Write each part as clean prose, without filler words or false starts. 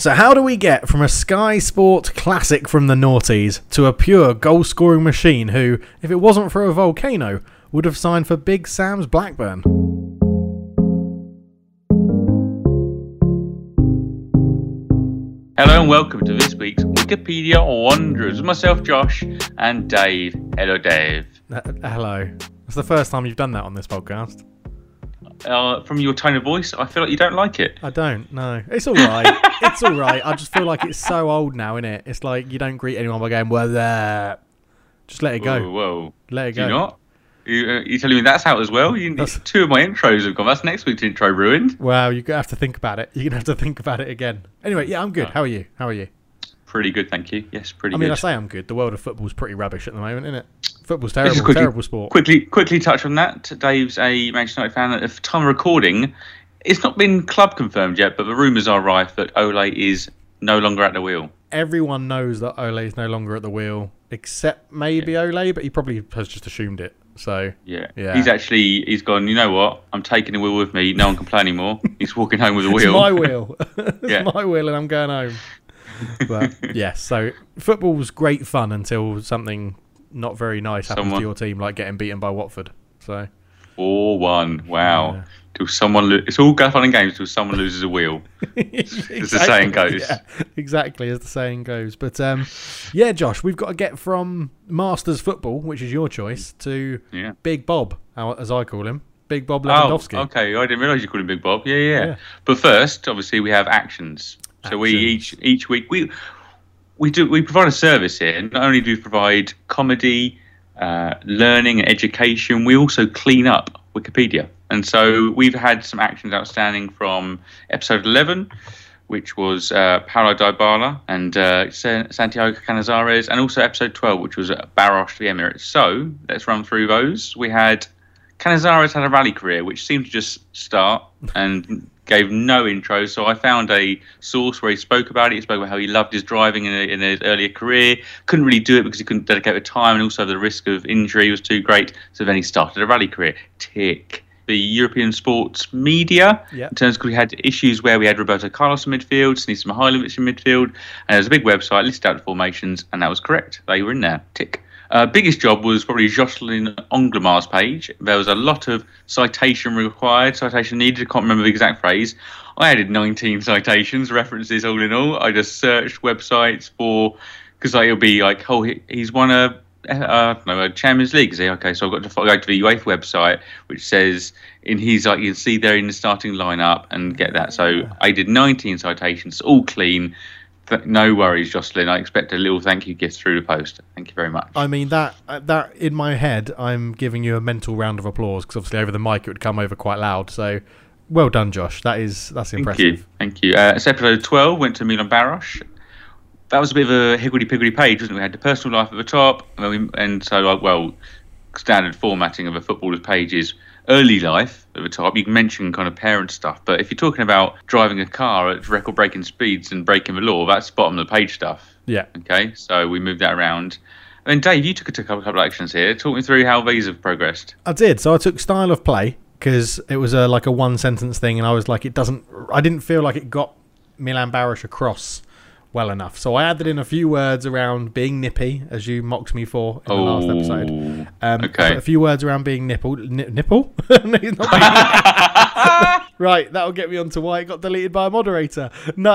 So how do we get from a Sky Sport classic from the noughties to a pure goal-scoring machine who, if it wasn't for a volcano, would have signed for Big Sam's Blackburn? Hello and welcome to this week's Wikipedia Wanderers with myself, Josh, and Dave. Hello, Dave. Hello. It's the first time you've done that on this podcast. From your tone of voice, I feel like you don't like it. I don't, no. It's alright. It's alright. I just feel like it's so old now, innit? It's like you don't greet anyone by going, well, just let it go. Whoa. Let it Do go. you not? You telling me that's out as well? Two of my intros have gone. That's next week's intro ruined. Well, you're going to have to think about it. You're going to have to think about it again. Anyway, yeah, I'm good. How are you? Pretty good, thank you. Yes, pretty good. I mean, I say I'm good. The world of football's pretty rubbish at the moment, isn't it? Football's terrible, terrible sport. Quickly touch on that. Dave's a Manchester United fan. At the time of recording, it's not been club confirmed yet, but the rumours are rife that Ole is no longer at the wheel. Everyone knows that Ole is no longer at the wheel, except maybe Ole, but he probably has just assumed it. So yeah. He's gone, you know what? I'm taking the wheel with me. No one can play anymore. He's walking home with the wheel. It's my wheel. It's my wheel and I'm going home. But yes, so football's great fun until something not very nice happens to your team, like getting beaten by Watford. So 4-1. Wow. Yeah. Till someone it's all fun and games until someone loses a wheel. Exactly, as the saying goes. Yeah, exactly as the saying goes. But yeah, Josh, we've got to get from Masters Football, which is your choice, to Big Bob, as I call him, Big Bob Lewandowski. Oh, okay. I didn't realise you called him Big Bob. Yeah. But first, obviously, we have actions. So we each week we provide a service here. Not only do we provide comedy, learning, and education, we also clean up Wikipedia. And so we've had some actions outstanding from episode 11, which was Paulo Dybala and Santiago Canizares, and also episode 12, which was Barros the Emirates. So let's run through those. We had Canizares had a rally career, which seemed to just start and gave no intro. So I found a source where he spoke about it. He spoke about how he loved his driving in his earlier career. Couldn't really do it because he couldn't dedicate the time, and also the risk of injury was too great. So then he started a rally career. Tick. The European sports media, in terms of we had issues where we had Roberto Carlos in midfield, Sinisa Mihailovic in midfield, and there was a big website listed out the formations, and that was correct. They were in there. Tick. Biggest job was probably Jocelyn Onglemar's page. There was a lot of citation required, citation needed. I can't remember the exact phrase. I added 19 citations, references all in all. I just searched websites because it'll be like, oh, he's won a Champions League. Okay, so I've got to go to the UEFA website, which says you can see there in the starting lineup and get that. So I did 19 citations, all clean. No worries, Jocelyn. I expect a little thank you gift through the post. Thank you very much. I mean, that in my head, I'm giving you a mental round of applause because obviously over the mic it would come over quite loud. So well done, Josh. That's impressive. Thank you. It's episode 12 went to Milan Barros. That was a bit of a higgledy-piggledy page, wasn't it? We had the personal life at the top, standard formatting of a footballer's page is early life at the top. You can mention kind of parent stuff, but if you're talking about driving a car at record-breaking speeds and breaking the law, that's bottom of the page stuff. Yeah. Okay, so we moved that around. And Dave, you took a couple of actions here. Talk me through how these have progressed. I did. So I took style of play because it was like a one-sentence thing, and I was like, I didn't feel like it got Milan Barros across well enough. So I added in a few words around being nippy, as you mocked me for in the last episode. Okay. A few words around being nipple? Nipple? Right, that'll get me onto why it got deleted by a moderator. No.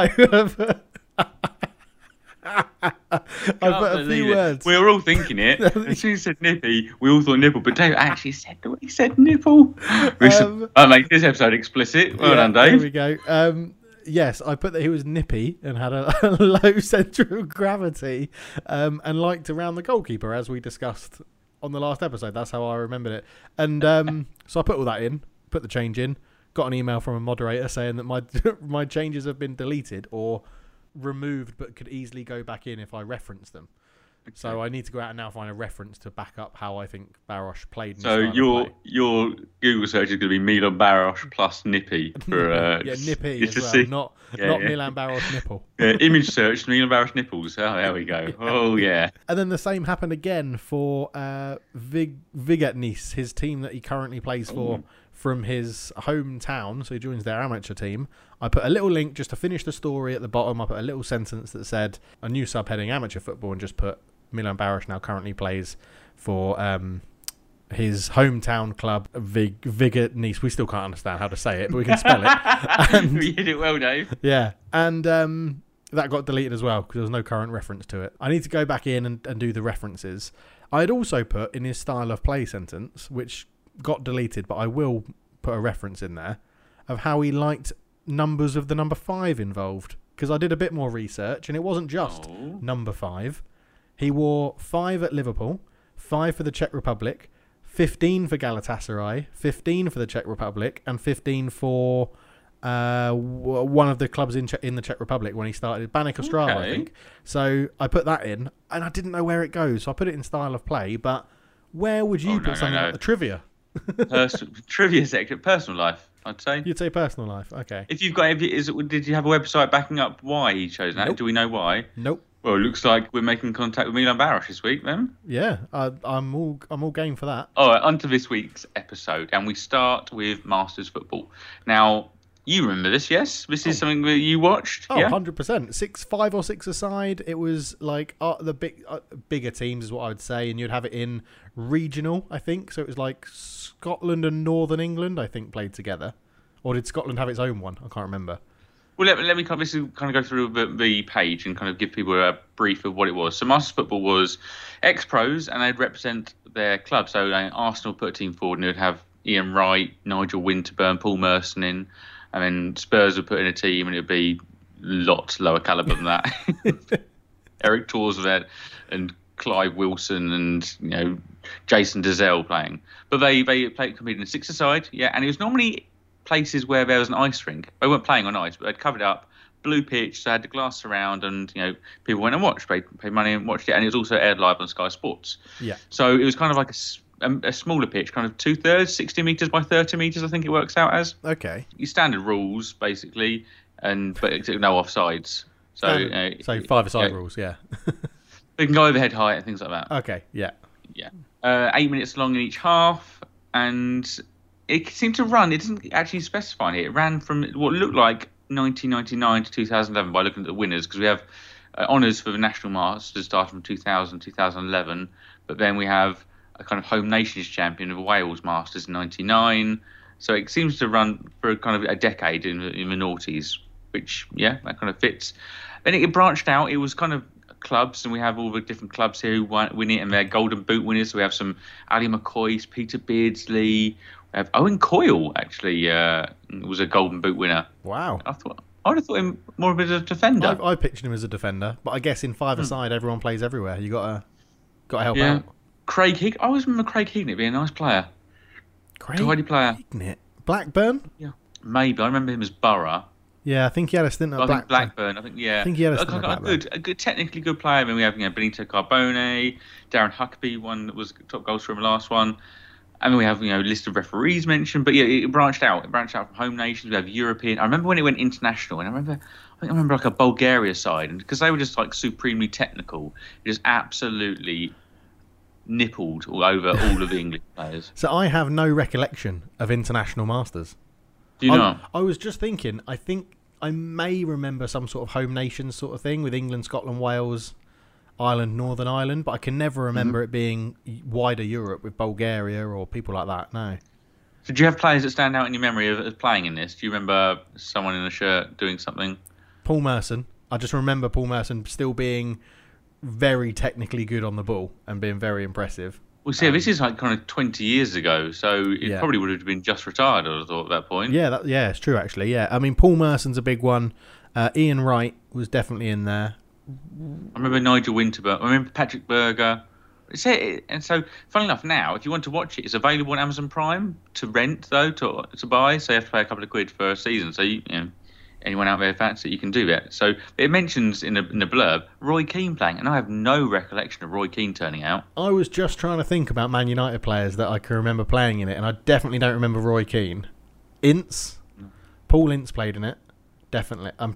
I put a few words. We were all thinking it. As soon as he said nippy, we all thought nipple, but Dave actually said the way he said nipple. I make this episode explicit. Well done, Dave. There we go. Yes, I put that he was nippy and had a low centre of gravity and liked around the goalkeeper, as we discussed on the last episode. That's how I remembered it. And so I put all that in, put the change in, got an email from a moderator saying that my changes have been deleted or removed but could easily go back in if I reference them. Okay. So I need to go out and now find a reference to back up how I think Barros played. So your Google search is going to be Milan Barros plus nippy for nippy as well, not Milan Barros nipple. Image search Milan Barros nipples. Oh, there we go. Oh yeah. And then the same happened again for Vigatnis, his team that he currently plays for from his hometown, so he joins their amateur team. I put a little link just to finish the story at the bottom. I put a little sentence that said a new subheading amateur football and just put Milan Baros now currently plays for his hometown club, Vigor Nice. We still can't understand how to say it, but we can spell it. And, you did it well, Dave. Yeah, and that got deleted as well because there was no current reference to it. I need to go back in and do the references. I had also put in his style of play sentence, which got deleted, but I will put a reference in there, of how he liked numbers of the number 5 involved. Because I did a bit more research, and it wasn't just number 5. He wore 5 at Liverpool, 5 for the Czech Republic, 15 for Galatasaray, 15 for the Czech Republic, and 15 for one of the clubs in the Czech Republic when he started, Baník Ostrava, I think. So I put that in, and I didn't know where it goes, so I put it in style of play. But where would you put something like the trivia? Trivia section, personal life, I'd say. You'd say personal life, okay. If you've got, did you have a website backing up why he chose that? Nope. Do we know why? Nope. Well, it looks like we're making contact with Milan Baros this week, then. Yeah, I'm all game for that. All right, on to this week's episode, and we start with Masters football. Now, you remember this, yes? This is something that you watched? Oh, yeah? 100%. 5 or 6 aside. It was like the bigger teams is what I would say, and you'd have it in regional, I think. So it was like Scotland and Northern England, I think, played together. Or did Scotland have its own one? I can't remember. Well, let me kind of go through the page and kind of give people a brief of what it was. So Masters football was ex-pros, and they'd represent their club. So Arsenal put a team forward, and it would have Ian Wright, Nigel Winterburn, Paul Merson in. And then Spurs would put in a team, and it would be lots lower calibre than that. Eric Torsved and Clive Wilson and Jason Dezelle playing. But they competed in a 6-a-side, yeah. And it was normally places where there was an ice rink. They weren't playing on ice, but they'd covered up, blue pitch, so they had the glass surround, and people went and watched, paid money and watched it. And it was also aired live on Sky Sports. Yeah. So it was kind of like a smaller pitch, kind of 2/3, 60 metres by 30 metres, I think it works out as. Okay. Your standard rules, basically, but no offsides. So 5-a-side rules, yeah. We can go overhead height and things like that. Okay, yeah. Yeah. 8 minutes long in each half, and it seemed to run. It doesn't actually specify it. It ran from what looked like 1999 to 2011 by looking at the winners, because we have honours for the National Masters starting from 2000, 2011, but then we have a kind of home nations champion of Wales Masters in 99. So it seems to run for kind of a decade in the noughties, which, yeah, that kind of fits. Then it branched out. It was kind of clubs, and we have all the different clubs here who win it, and they're Golden Boot winners. So we have some Ali McCoys, Peter Beardsley. We have Owen Coyle, actually, was a Golden Boot winner. Wow. I would have thought him more of a defender. I pictured him as a defender, but I guess in 5-a-side, everyone plays everywhere. You got to help out. Craig Hignett. I always remember Craig Hignett being a nice player. Tidy player. Hignett. Blackburn? Yeah. Maybe. I remember him as Borough. Yeah, I think he had a stint at Blackburn. I think he had a stint at Blackburn. A good, technically good player. I mean, we have Benito Carbone, Darren Huckabee, one that was top goal scorer in the last one. And then we have a list of referees mentioned. But yeah, it branched out. It branched out from home nations. We have European. I remember when it went international, and I remember like a Bulgaria side, and because they were just like supremely technical, it just absolutely nippled all over all of the English players. So I have no recollection of international masters. Do you know? I was just thinking, I think I may remember some sort of home nations sort of thing with England, Scotland, Wales, Ireland, Northern Ireland, but I can never remember it being wider Europe with Bulgaria or people like that, no. So do you have players that stand out in your memory of playing in this? Do you remember someone in a shirt doing something? Paul Merson. I just remember Paul Merson still being very technically good on the ball and being very impressive. Well, see, this is like kind of 20 years ago, so it probably would have been just retired, I thought, at that point. Yeah, it's true, actually, yeah. I mean, Paul Merson's a big one. Ian Wright was definitely in there. I remember Nigel Winterburn. I remember Patrick Berger. And so, funnily enough, now, if you want to watch it, it's available on Amazon Prime to rent, though, to buy, so you have to pay a couple of quid for a season. So, anyone out there fancy it, you can do that. So it mentions in the blurb Roy Keane playing, and I have no recollection of Roy Keane turning out. I was just trying to think about Man United players that I can remember playing in it, and I definitely don't remember Roy Keane. Ince, Paul Ince played in it. Definitely, I'm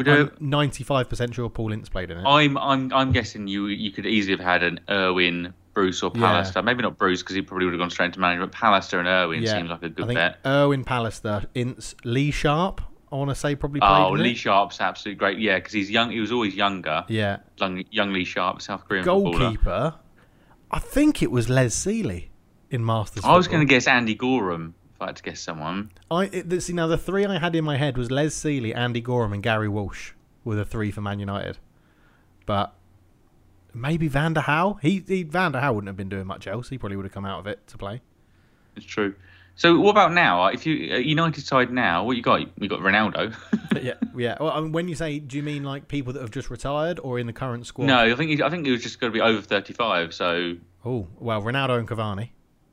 95% sure Paul Ince played in it. I'm guessing you could easily have had an Irwin, Bruce or Pallister. Maybe not Bruce because he probably would have gone straight into management. Pallister and Irwin seems like a good bet. Irwin, Pallister, Ince, Lee Sharp. I want to say probably played in Lee Sharp's absolutely great. Yeah, because he's young. He was always younger. Yeah. Young Lee Sharp, South Korean goalkeeper. Footballer. I think it was Les Seeley in Masters. I was going to guess Andy Gorham if I had to guess someone. Now the three I had in my head was Les Seeley, Andy Gorham, and Gary Walsh were the three for Man United. But maybe Van der Hau. Van der Hau wouldn't have been doing much else. He probably would have come out of it to play. It's true. So what about now? If you United side now, what you got? We got Ronaldo. yeah. Well, when you say, do you mean like people that have just retared or in the current squad? No, I think it was just going to be over 35. So. Oh well, Ronaldo and Cavani.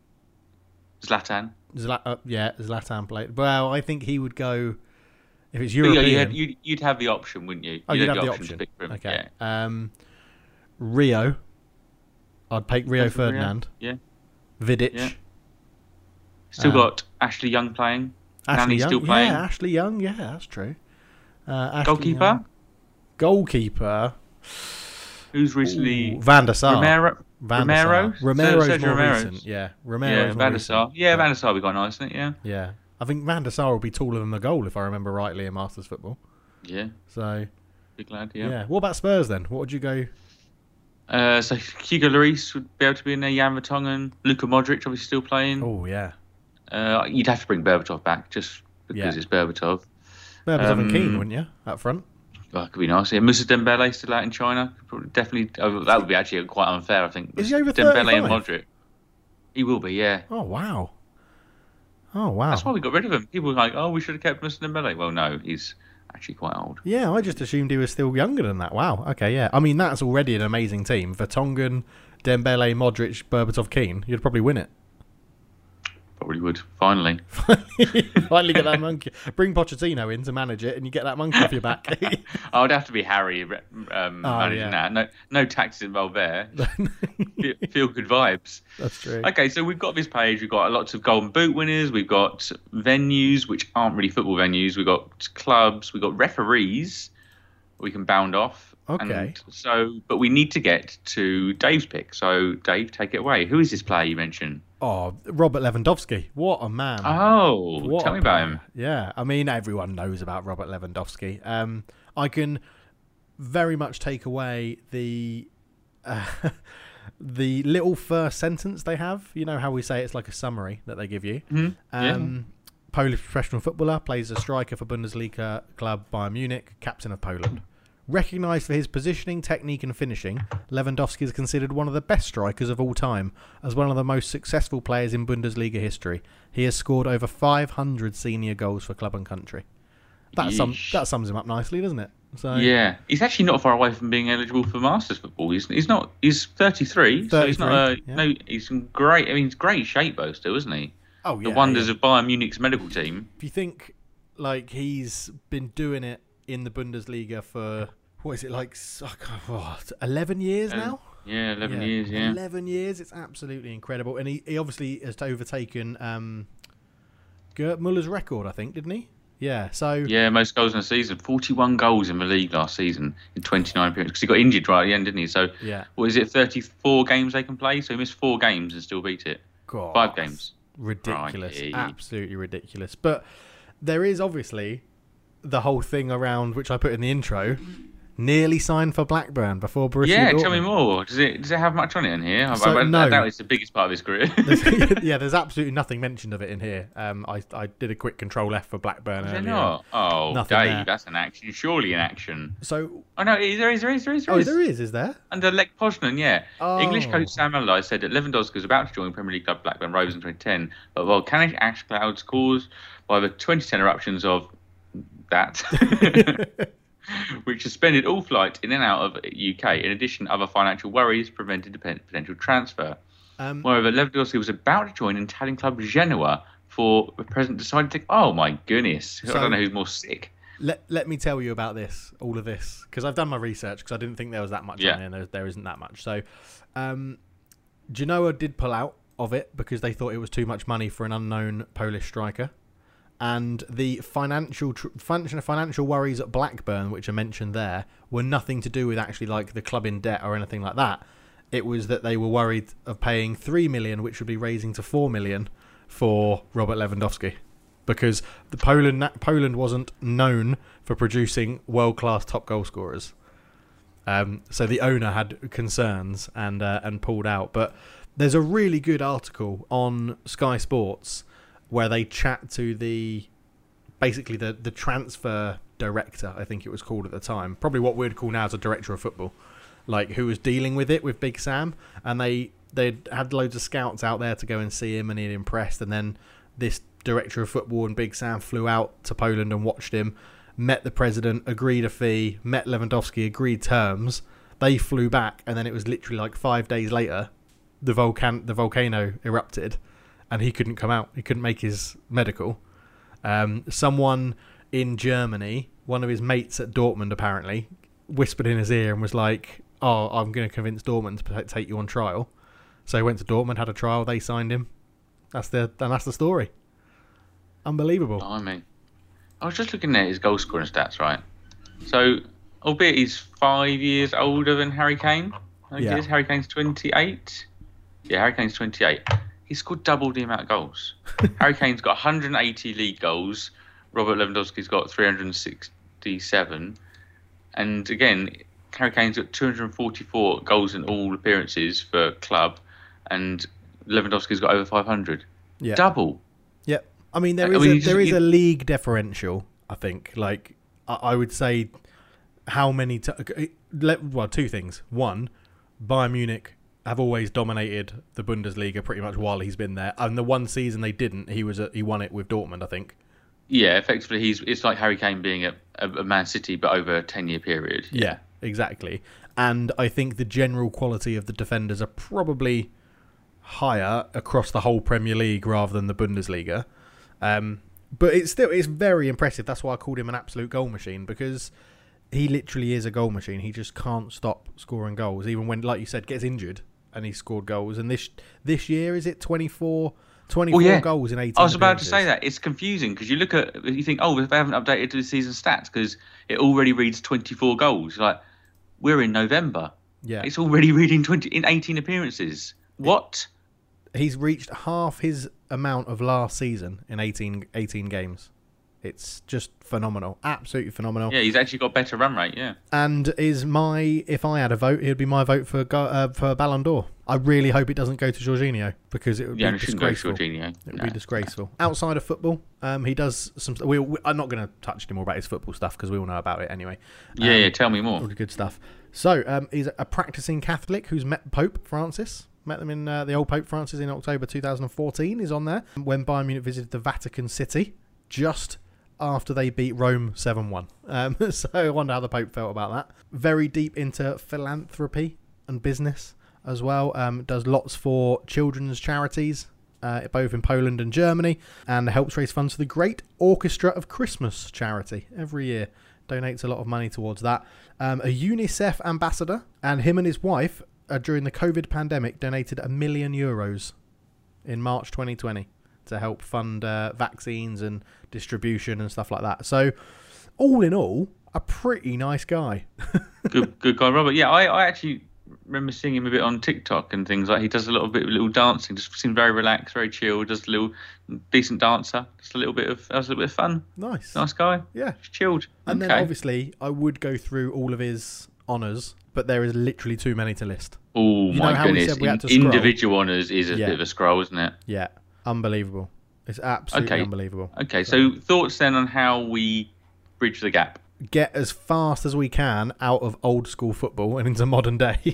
Zlatan. Zlatan played. Well, I think he would go if it's European. You'd have the option, wouldn't you? You'd have the option to pick for him. Okay. Yeah. Rio. I'd take Rio Ferdinand. Rio. Yeah. Vidic. Yeah. Still got Ashley Young playing. Ashley Young, still playing. Yeah, Ashley Young. Yeah, that's true. Goalkeeper. Young. Goalkeeper. Who's recently Van der Sar. Romero's more recent. Yeah, Romero's Van der Sar. Yeah, Van der Sar would be quite nice, isn't it? Yeah. Yeah, I think Van der Sar will be taller than the goal if I remember rightly in Masters football. Yeah. So. Big lad. Yeah. Yeah. What about Spurs then? What would you go? So Hugo Lloris would be able to be in there. Jan Vertonghen, Luka Modric obviously still playing. Oh yeah. You'd have to bring Berbatov back just because it's Berbatov. Berbatov and Keane, wouldn't you, up front? Oh, it could be nice. Yeah, Moussa Dembele still out in China. Definitely, that would be actually quite unfair, I think. Is he over Dembele 35? and Modric. He will be, yeah. Oh wow. That's why we got rid of him. People were like, "Oh, we should have kept Moussa Dembele." Well, no, he's actually quite old. Yeah, I just assumed he was still younger than that. Wow. Okay, yeah. I mean, that's already an amazing team. Vertonghen, Dembele, Modric, Berbatov, Keane. You'd probably win it. Probably would. Finally. Finally get that monkey. Bring Pochettino in to manage it and you get that monkey off your back. I would have to be Harry managing that. No taxes involved there. Feel good vibes. That's true. Okay, so we've got this page. We've got lots of Golden Boot winners. We've got venues, which aren't really football venues. We've got clubs. We've got referees we can bound off. Okay. But we need to get to Dave's pick. So, Dave, take it away. Who is this player you mentioned? Oh, Robert Lewandowski. What a man. Oh, tell me about him. Yeah, I mean, everyone knows about Robert Lewandowski. I can very much take away the little first sentence they have. You know how we say it's like a summary that they give you. Mm-hmm. Polish professional footballer, plays a striker for Bundesliga club Bayern Munich, captain of Poland. Recognised for his positioning, technique and finishing, Lewandowski is considered one of the best strikers of all time, as one of the most successful players in Bundesliga history. He has scored over 500 senior goals for club and country. That sums him up nicely, doesn't it? So yeah, he's actually not far away from being eligible for Masters football. He's 33, so he's not he's in great. I mean, he's great shape though, still, isn't he? Oh yeah. The wonders of Bayern Munich's medical team. If you think like he's been doing it in the Bundesliga for 11 years now? Yeah, 11 years, yeah. 11 years, it's absolutely incredible. And he obviously has overtaken Gerd Muller's record, I think, didn't he? Yeah, so... Yeah, most goals in a season. 41 goals in the league last season in 29 appearances. Because he got injured right at the end, didn't he? So, what is it, 34 games they can play? So he missed 4 games and still beat it. God, 5 games. Ridiculous. Crikey. Absolutely ridiculous. But there is obviously the whole thing around, which I put in the intro... Nearly signed for Blackburn before Borussia Dortmund. Yeah, tell me more. Does it have much on it in here? No. I doubt it's the biggest part of his career. There's absolutely nothing mentioned of it in here. I did a quick Control F for Blackburn earlier. Not? Oh, nothing Dave, there. That's an action. Surely an action. So. Oh no, there is. Oh, there is. Is there? Under Lech Poznan, yeah. Oh. English coach Sam Allardyce said that Lewandowski was about to join Premier League club Blackburn Rovers in 2010, but volcanic ash clouds caused by the 2010 eruptions of that. Which suspended all flights in and out of UK. In addition, other financial worries prevented the potential transfer. Moreover, Lewandowski was about to join Italian club Genoa for the president decided to... Oh, my goodness. I don't know who's more sick. Let me tell you about all of this, because I've done my research, because I didn't think there was that much on there. There isn't that much. So, Genoa did pull out of it because they thought it was too much money for an unknown Polish striker. And the financial worries at Blackburn, which are mentioned there, were nothing to do with actually like the club in debt or anything like that. It was that they were worried of paying 3 million, which would be raising to 4 million for Robert Lewandowski, because Poland wasn't known for producing world-class top goal scorers. So the owner had concerns and pulled out. But there's a really good article on Sky Sports where they chat to the transfer director, I think it was called at the time, probably what we'd call now as a director of football, like who was dealing with it with Big Sam, and they had loads of scouts out there to go and see him, and he'd impressed. And then this director of football and Big Sam flew out to Poland and watched him, met the president, agreed a fee, met Lewandowski, agreed terms. They flew back, and then it was literally like 5 days later, the volcano erupted, and he couldn't come out. He couldn't make his medical. Someone in Germany, one of his mates at Dortmund apparently, whispered in his ear and was like, "Oh, I'm going to convince Dortmund to take you on trial." So he went to Dortmund, had a trial, they signed him. That's the story. Unbelievable. I mean, I was just looking at his goal scoring stats, right? So, albeit he's 5 years older than Harry Kane. Yeah. Harry Kane's 28. Yeah, Harry Kane's 28. He scored double the amount of goals. Harry Kane's got 180 league goals. Robert Lewandowski's got 367. And again, Harry Kane's got 244 goals in all appearances for club, and Lewandowski's got over 500. Yeah. Double. Yep. I mean, there is a league differential, I think. Like, I would say how many... two things. One, Bayern Munich have always dominated the Bundesliga pretty much while he's been there. And the one season they didn't, he won it with Dortmund, I think. Yeah, effectively, it's like Harry Kane being at Man City, but over a 10-year period. Yeah, exactly. And I think the general quality of the defenders are probably higher across the whole Premier League rather than the Bundesliga. But it's very impressive. That's why I called him an absolute goal machine, because he literally is a goal machine. He just can't stop scoring goals, even when, like you said, gets injured and he scored goals. And this year, is it 24 goals in 18 I was about appearances. to say that. It's confusing because you think, they haven't updated the season stats because it already reads 24 goals. Like, we're in November. Yeah. It's already reading 18 appearances. What? He's reached half his amount of last season in 18 games. It's just phenomenal. Absolutely phenomenal. Yeah, he's actually got better run rate, yeah. And if I had a vote, it would be my vote for Ballon d'Or. I really hope it doesn't go to Jorginho, because it would be disgraceful. It would be disgraceful. Outside of football, he does some... I'm not going to touch any more about his football stuff because we all know about it anyway. Yeah, tell me more. All the good stuff. So, he's a practicing Catholic who's met Pope Francis. Met them in the old Pope Francis in October 2014. He's on there when Bayern Munich visited the Vatican City just after they beat Rome 7-1. So I wonder how the Pope felt about that. Very deep into philanthropy and business as well. Does lots for children's charities, both in Poland and Germany, and helps raise funds for the Great Orchestra of Christmas charity every year. Donates a lot of money towards that. A UNICEF ambassador, and him and his wife, during the COVID pandemic, donated €1 million in March 2020 to help fund vaccines and distribution and stuff like that. So, all in all, a pretty nice guy. good guy, Robert. Yeah, I actually remember seeing him a bit on TikTok and things like. He does a little dancing. Just seems very relaxed, very chill. Just a little decent dancer. Just a little bit of fun. Nice guy. Yeah, just chilled. And then obviously I would go through all of his honours, but there is literally too many to list. Oh my goodness! Individual honours is a bit of a scroll, isn't it? Yeah, unbelievable. It's absolutely unbelievable. Okay, so thoughts then on how we bridge the gap? Get as fast as we can out of old school football and into modern day.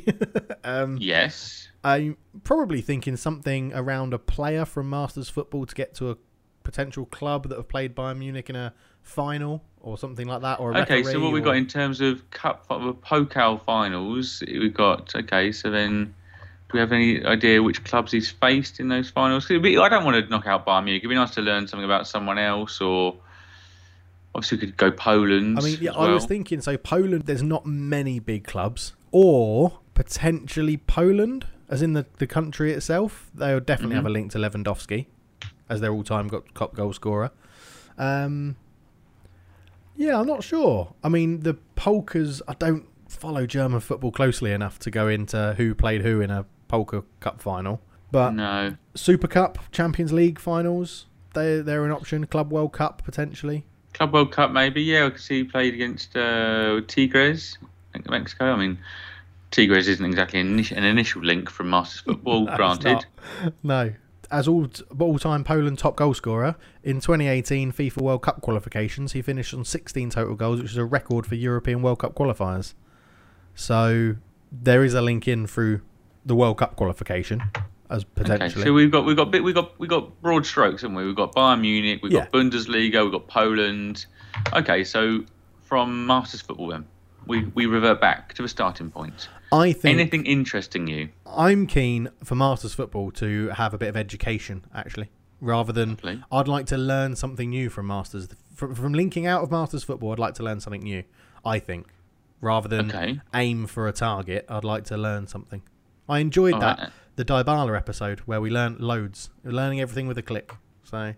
Yes. I'm probably thinking something around a player from Masters football to get to a potential club that have played Bayern Munich in a final or something like that. Or a referee, so what we've got in terms of Pokal finals, we've got, so then... Do we have any idea which clubs he's faced in those finals? I don't want to knock out Bayern Munich. It'd be nice to learn something about someone else, or obviously we could go Poland. I mean, yeah, I was thinking, so Poland, there's not many big clubs, or potentially Poland, as in the country itself. They'll definitely have a link to Lewandowski as their all-time top goal scorer. Yeah, I'm not sure. I mean, the Polkas, I don't follow German football closely enough to go into who played who in a Polka Cup final. But No. Super Cup, Champions League finals, they're an option. Club World Cup, potentially. Club World Cup, maybe. Yeah, I could see he played against Tigres, Mexico. I mean, Tigres isn't exactly an initial link from Masters football, No, granted. No. As all-time Poland top goal scorer, in 2018 FIFA World Cup qualifications, he finished on 16 total goals, which is a record for European World Cup qualifiers. So there is a link in through the World Cup qualification as potentially. Okay, so we got broad strokes, haven't we? We've got Bayern Munich, we've got Bundesliga, we've got Poland. Okay, so from Masters football then, we revert back to the starting point. I think anything interesting you? I'm keen for Masters football to have a bit of education, actually, rather than I'd like to learn something new from Masters. From linking out of Masters football, I'd like to learn something new. I think, rather than aim for a target, I'd like to learn something. I enjoyed the Dybala episode where we learned loads. We're learning everything with a click. So.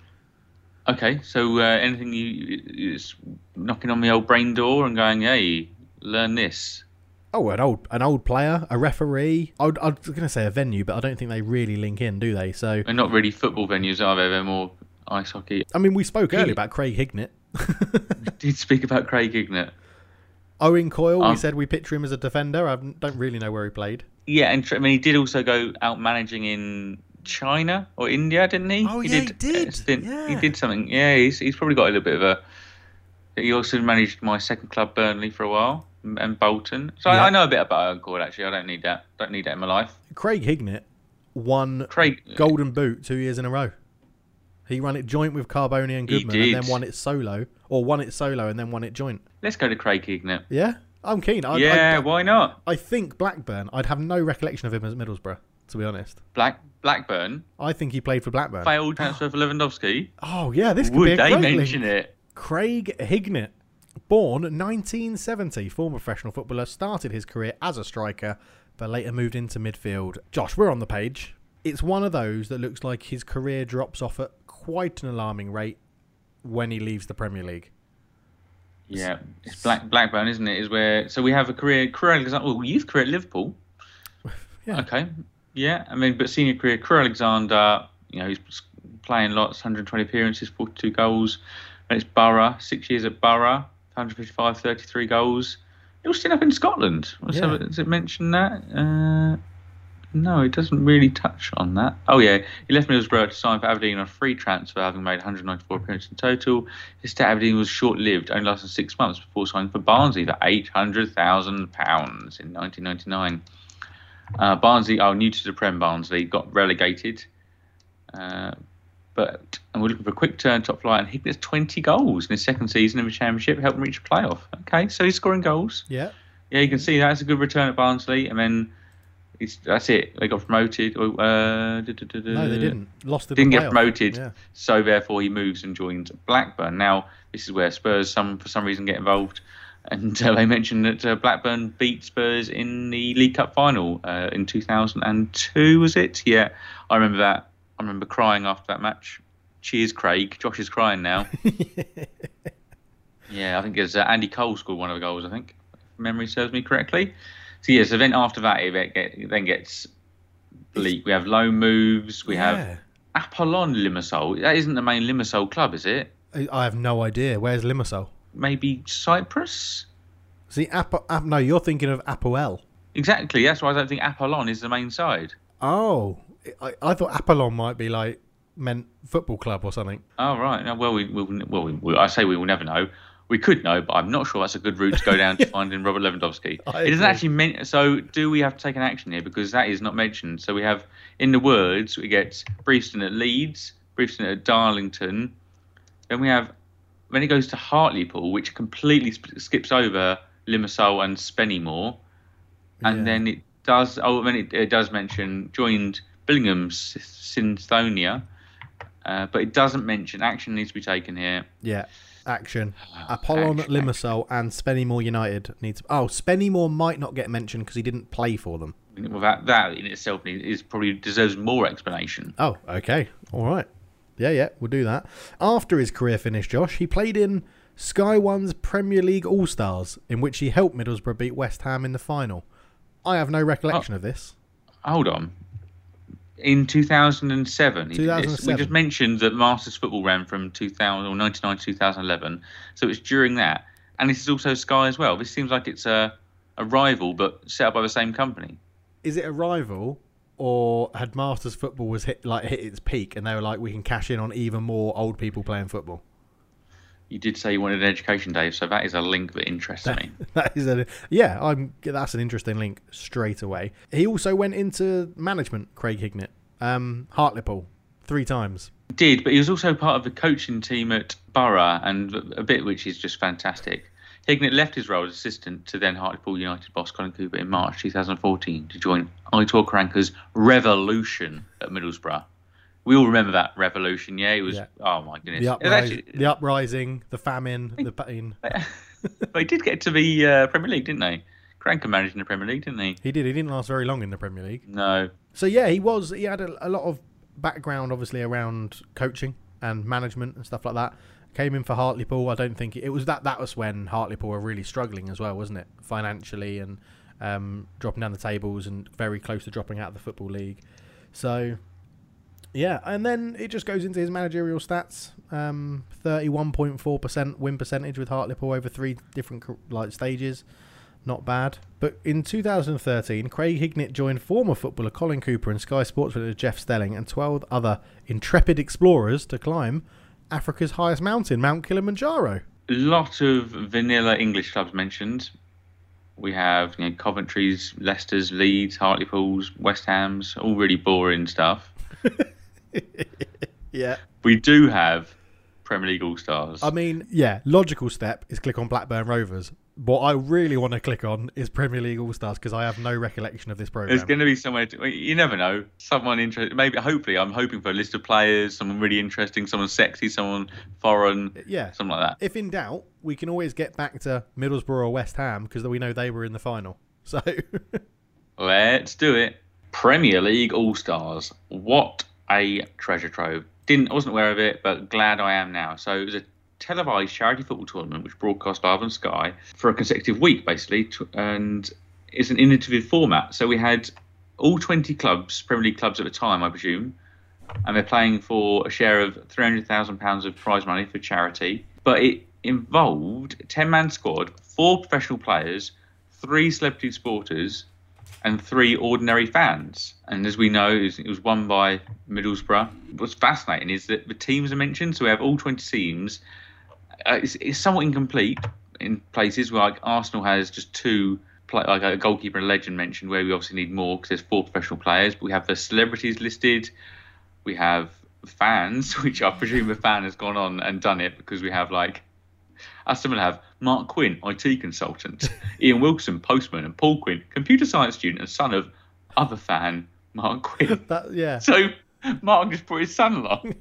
Okay, so anything you knocking on the old brain door and going, hey, learn this. Oh, an old player, a referee. I was going to say a venue, but I don't think they really link in, do they? So they're not really football venues, are they? They're more ice hockey. I mean, we spoke earlier about Craig Hignett. We did speak about Craig Hignett. Owen Coyle, we said we picture him as a defender. I don't really know where he played. Yeah, and I mean, he did also go out managing in China or India, didn't he? Oh, he did. He did something. Yeah, he's probably got a little bit of a... He also managed my second club, Burnley, for a while. And Bolton. So I know a bit about Owen Coyle, actually. I don't need that. Don't need that in my life. Craig Hignett won Golden Boot 2 years in a row. He won it joint with Carboni and Goodman and then won it solo. Or won it solo and then won it joint. Let's go to Craig Hignett. Yeah? I'm keen. Why not? I think Blackburn. I'd have no recollection of him as Middlesbrough, to be honest. Blackburn? I think he played for Blackburn. Failed transfer for Lewandowski? Oh, yeah. This could be a great Would they mention it? Craig Hignett. Born 1970, former professional footballer, started his career as a striker, but later moved into midfield. Josh, we're on the page. It's one of those that looks like his career drops off at quite an alarming rate when he leaves the Premier League. Yeah, it's Blackburn, isn't it? Is where we have a career example, youth career at Liverpool. Yeah. Okay. Yeah, I mean, but senior career, Crewe Alexander. He's playing lots, 120 appearances, 42 goals. And it's Borough, 6 years at Borough. 155, 33 goals. He was still up in Scotland. Does it mention that? No, it doesn't really touch on that. Oh, yeah. He left Middlesbrough to sign for Aberdeen on a free transfer, having made 194 appearances in total. His stay at Aberdeen was short-lived, only lasted 6 months before signing for Barnsley for £800,000 in 1999. Barnsley, new to the Prem Barnsley, got relegated. And we're looking for a quick turn top flight, and Hignett's 20 goals in his second season in the Championship, helped him reach a playoff. Okay, so he's scoring goals. Yeah. Yeah, you can see that's a good return at Barnsley, and then that's it. They got promoted. No, they didn't. Didn't get promoted, so therefore he moves and joins Blackburn. Now, this is where Spurs, for some reason, get involved, and they mentioned that Blackburn beat Spurs in the League Cup final in 2002, was it? Yeah, I remember that. I remember crying after that match. Cheers, Craig. Josh is crying now. Yeah, I think it's Andy Cole scored one of the goals, I think, if memory serves me correctly. So, yes, event after that, it then gets bleak. We have loan moves. We have Apollon Limassol. That isn't the main Limassol club, is it? I have no idea. Where's Limassol? Maybe Cyprus? See, no, you're thinking of Apoel. Exactly. That's why I don't think Apollon is the main side. Oh, I thought Apollon might be meant football club or something. Oh, right. Well, I say we will never know. We could know, but I'm not sure that's a good route to go down to finding Robert Lewandowski. It doesn't actually mean. So, do we have to take an action here, because that is not mentioned? So we have in the words we get Briefston at Leeds, Briefston at Darlington. Then it goes to Hartlepool, which completely skips over Limassol and Spennymoor, and then it does. Oh, then it does mention joined Billingham Synthonia, but it doesn't mention action needs to be taken here. Yeah, action. Apollon, Limassol, and Spennymoor United needs. Oh, Spennymoor might not get mentioned because he didn't play for them. Well, that in itself probably deserves more explanation. Oh, okay, all right. Yeah, we'll do that. After his career finished, Josh, he played in Sky One's Premier League All-Stars, in which he helped Middlesbrough beat West Ham in the final. I have no recollection of this. Hold on. In 2007, 2007. We just mentioned that Masters Football ran from 99 to 2011, so it's during that. And this is also Sky as well. This seems like it's a rival, but set up by the same company. Is it a rival, or had Masters Football hit its peak, and they were like, we can cash in on even more old people playing football? You did say you wanted an education, Dave, so that is a link that interests me. That's an interesting link straight away. He also went into management, Craig Hignett. Hartlepool, 3 times. He did, but he was also part of the coaching team at Borough, and a bit which is just fantastic. Hignett left his role as assistant to then Hartlepool United boss Colin Cooper in March 2014 to join Aitor Karanka's revolution at Middlesbrough. We all remember that revolution, yeah? It was, oh my goodness. The uprising, the famine, the pain. They did get to the Premier League, didn't they? Karanka managed in the Premier League, didn't he? He did. He didn't last very long in the Premier League. No. So, yeah, he had a lot of background, obviously, around coaching and management and stuff like that. Came in for Hartlepool. I don't think it was that was when Hartlepool were really struggling as well, wasn't it? Financially and dropping down the tables and very close to dropping out of the Football League. So... yeah, and then it just goes into his managerial stats. 31.4% win percentage with Hartlepool over 3 different stages. Not bad. But in 2013, Craig Hignett joined former footballer Colin Cooper and Sky Sports editor Jeff Stelling and 12 other intrepid explorers to climb Africa's highest mountain, Mount Kilimanjaro. A lot of vanilla English clubs mentioned. We have Coventry's, Leicester's, Leeds, Hartlepool's, West Ham's, all really boring stuff. Yeah. We do have Premier League All-Stars. I mean, yeah, logical step is click on Blackburn Rovers. What I really want to click on is Premier League All-Stars because I have no recollection of this programme. There's going to be somewhere... you never know. Someone interesting. Maybe, hopefully, I'm hoping for a list of players, someone really interesting, someone sexy, someone foreign, something like that. If in doubt, we can always get back to Middlesbrough or West Ham because we know they were in the final. So... let's do it. Premier League All-Stars. What a treasure trove. Wasn't aware of it, but glad I am now. So it was a televised charity football tournament which broadcast live on Sky for a consecutive week, basically, and it's an innovative format. So we had all 20 clubs, Premier League clubs at the time, I presume, and they're playing for a share of £300,000 of prize money for charity. But it involved a 10-man squad, 4 professional players, 3 celebrity supporters, and 3 ordinary fans. And as we know, it was won by Middlesbrough. What's fascinating is that the teams are mentioned, so we have all 20 teams. It's somewhat incomplete in places where Arsenal has just 2, like a goalkeeper and a legend mentioned, where we obviously need more because there's 4 professional players. But we have the celebrities listed. We have fans, which I presume a fan has gone on and done it because we have Aston Villa have Mark Quinn, IT consultant, Ian Wilson, postman, and Paul Quinn, computer science student and son of other fan Mark Quinn. So Mark just brought his son along.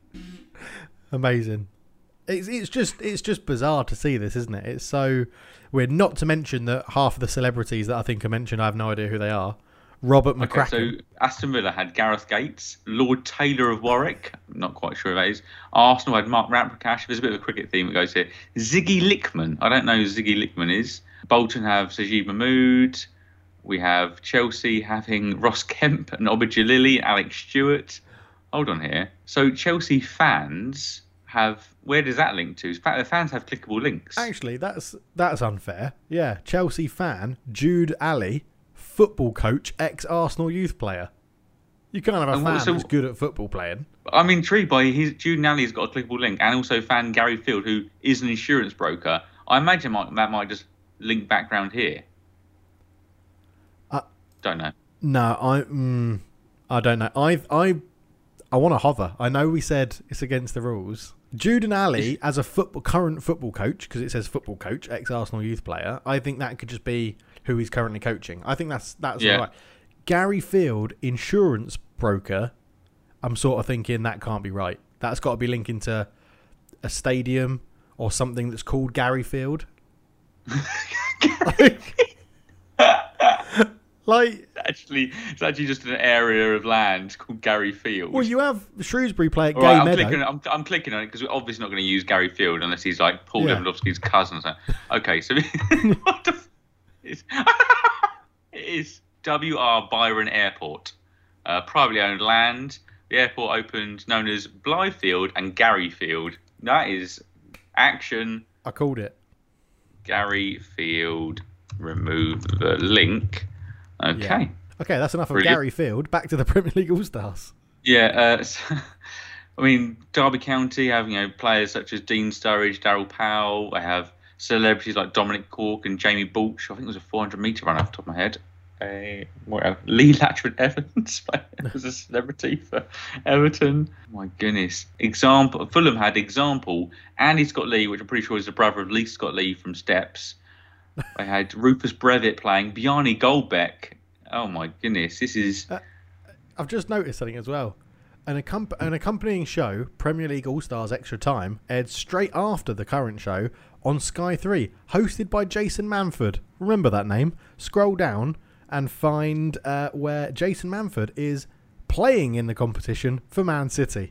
Amazing. It's just bizarre to see this, isn't it? It's so weird. Not to mention that half of the celebrities that I think are mentioned, I have no idea who they are. Robert McCracken. Okay, so Aston Villa had Gareth Gates, Lord Taylor of Warwick. I'm not quite sure who that is. Arsenal had Mark Ramprakash. There's a bit of a cricket theme that goes here. Ziggy Lickman. I don't know who Ziggy Lickman is. Bolton have Sajid Mahmood. We have Chelsea having Ross Kemp and Oba Jalili, Alex Stewart. Hold on here. So Chelsea fans have... where does that link to? The fans have clickable links. Actually, that's unfair. Yeah, Chelsea fan Jude Ali, football coach, ex-Arsenal youth player. You can't have a fan who's good at football playing. I'm intrigued by Jude Ali's got a clickable link, and also fan Gary Field, who is an insurance broker. I imagine that might just link background here. Don't know. No, I don't know. I want to hover. I know we said it's against the rules. Jude and Ali as a current football coach, because it says football coach, ex-Arsenal youth player. I think that could just be who he's currently coaching. I think that's all right. Gary Field, insurance broker. I'm sort of thinking that can't be right. That's got to be linking to a stadium or something that's called Gary actually just an area of land called Gary Field. Well, you have Shrewsbury play at All Gay right, Meadow. I'm clicking on it because we're obviously not going to use Gary Field unless he's like Paul Yeah. Lewandowski's cousin. So. Okay, so what the it is W.R. Byron Airport, privately owned land. The airport opened known as Blyfield and Gary Field. That is action. I called it. Gary Field. Remove the link. Okay. Yeah. Okay, that's enough of Brilliant. Gary Field. Back to the Premier League All-Stars. Yeah. I mean, Derby County have players such as Dean Sturridge, Darryl Powell. They have celebrities like Dominic Cork and Jamie Balch. I think it was a 400-metre run off the top of my head. Lee Latchford Evans was a celebrity for Everton. My goodness. Example. Fulham had example. Andy Scott Lee, which I'm pretty sure is the brother of Lee Scott Lee from Steps. They had Rufus Brevitt playing. Bjarni Goldbeck. Oh my goodness. This is... I've just noticed something as well. An accompanying show, Premier League All-Stars Extra Time, aired straight after the current show on Sky 3, hosted by Jason Manford. Remember that name? Scroll down and find where Jason Manford is playing in the competition for Man City.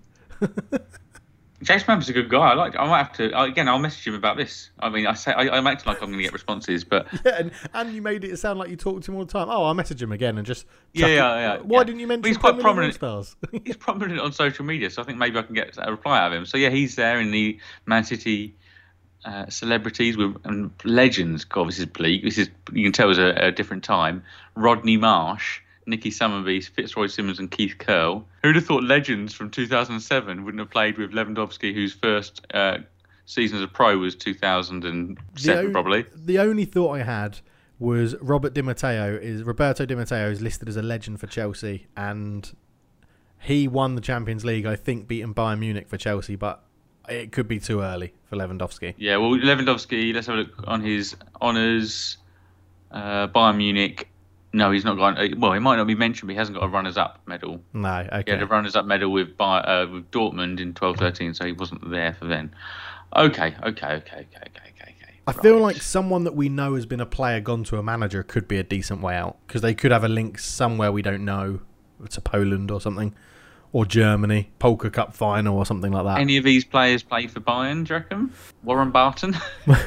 Jason Manford's a good guy. I might have to... Again, I'll message him about this. I mean, I'm acting like I'm going to get responses, but... Yeah, and you made it sound like you talk to him all the time. Oh, I'll message him again and just... Yeah. Why didn't you mention But he's quite Premier League prominent. All-Stars? He's prominent on social media, so I think maybe I can get a reply out of him. So yeah, he's there in the Man City celebrities and legends. God, this is bleak. This is, you can tell, it was a different time. Rodney Marsh, Nicky Summerby, Fitzroy Simmons, and Keith Curl. Who'd have thought legends from 2007 wouldn't have played with Lewandowski, whose first season as a pro was 2007, probably. The only thought I had was Roberto Di Matteo is listed as a legend for Chelsea, and he won the Champions League, I think, beating Bayern Munich for Chelsea, but it could be too early for Lewandowski. Yeah, well, Lewandowski, let's have a look on his honours. Bayern Munich. No, he's not got... Well, he might not be mentioned, but he hasn't got a runners-up medal. No, okay. He had a runners-up medal with Dortmund in 12-13, so he wasn't there for then. Okay. I feel like someone that we know has been a player gone to a manager could be a decent way out, because they could have a link somewhere we don't know, to Poland or something, or Germany, Polka Cup final or something like that. Any of these players play for Bayern, do you reckon? Warren Barton?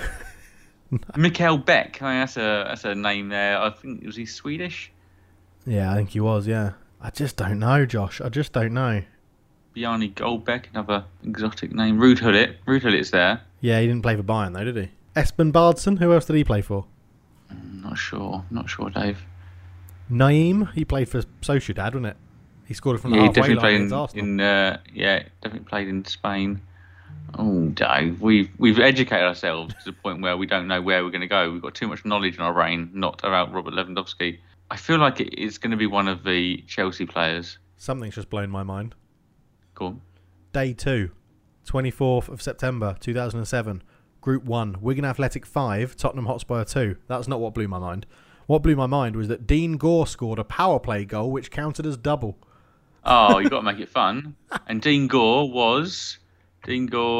Mikael Beck, I mean, that's a name there. I think, was he Swedish? Yeah, I think he was, yeah. I just don't know, Josh. I just don't know. Bjarni Goldbeck, another exotic name. Ruud Hullit's there. Yeah, he didn't play for Bayern though, did he? Espen Bardson, who else did he play for? Not sure, Dave. Naeem, he played for Sociedad, wasn't it? He scored from the Yeah, he halfway definitely line played against Arsenal. definitely played in Spain. Oh, Dave, we've educated ourselves to the point where we don't know where we're going to go. We've got too much knowledge in our brain, not about Robert Lewandowski. I feel like it's going to be one of the Chelsea players. Something's just blown my mind. Go on. Day 2, 24th of September 2007. Group 1, Wigan Athletic 5, Tottenham Hotspur 2. That's not what blew my mind. What blew my mind was that Dean Gore scored a power play goal which counted as double. Oh, you've got to make it fun. And Dean Gore was a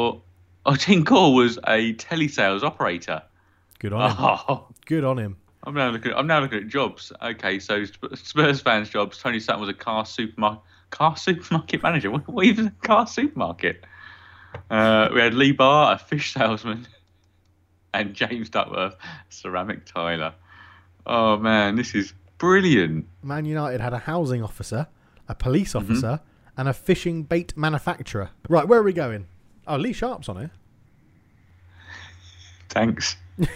telesales operator. Good on him. Oh, Good on him. I'm now looking at jobs. Okay, so Spurs fans' jobs. Tony Sutton was a car supermarket manager. What even a car supermarket? We had Lee Barr, a fish salesman, and James Duckworth, ceramic tiler. Oh man, this is brilliant. Man United had a housing officer, a police officer, and a fishing bait manufacturer. Right, where are we going? Oh, Lee Sharp's on here. Thanks.